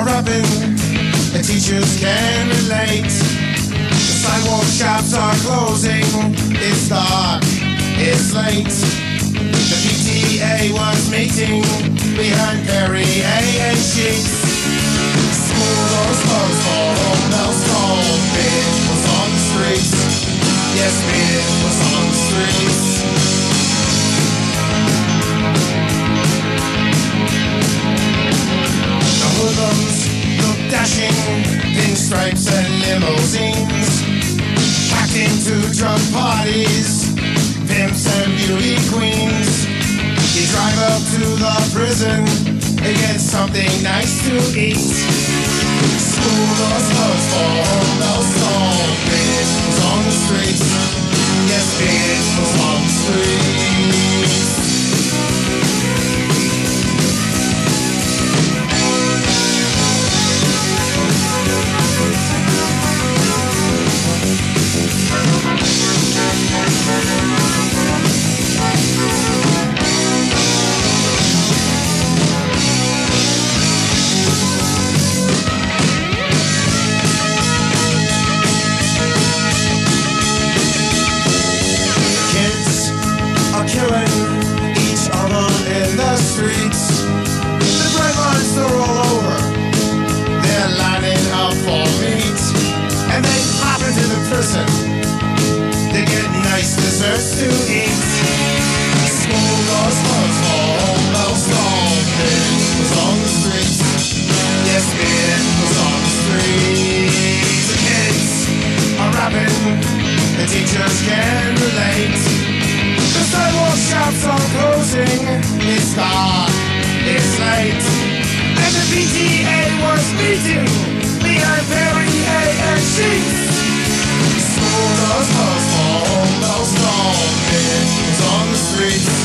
are rapping, the teachers can relate. The sidewalk shops are closing, it's dark, it's late. The PTA was meeting behind Perry A sheets. School doors closed for home bells toll. Bitch was on the streets. Yes, bitch was on the streets. The hoodlums look dashing, pinstripes and limousines, packed into drug parties, pimps and beauty queens. You drive up to the prison and get something nice to eat. School doors closed for home bells toll. Bitch was on the streets. Yes, bitch was on the streets. Killing each other in the streets. The bright lights are all over. They're lining up for meat, and they pop into the prison. They get nice desserts to eat. School doors closed for home bells toll. Bitch was on the streets. Yes, bitch was on the streets. The kids are rapping. The teachers can relate. The sidewalk shops are closing, it's dark, it's late. And the PTA was meeting behind Perry A sheets. School doors closed for home bells toll. Bitch was on the streets.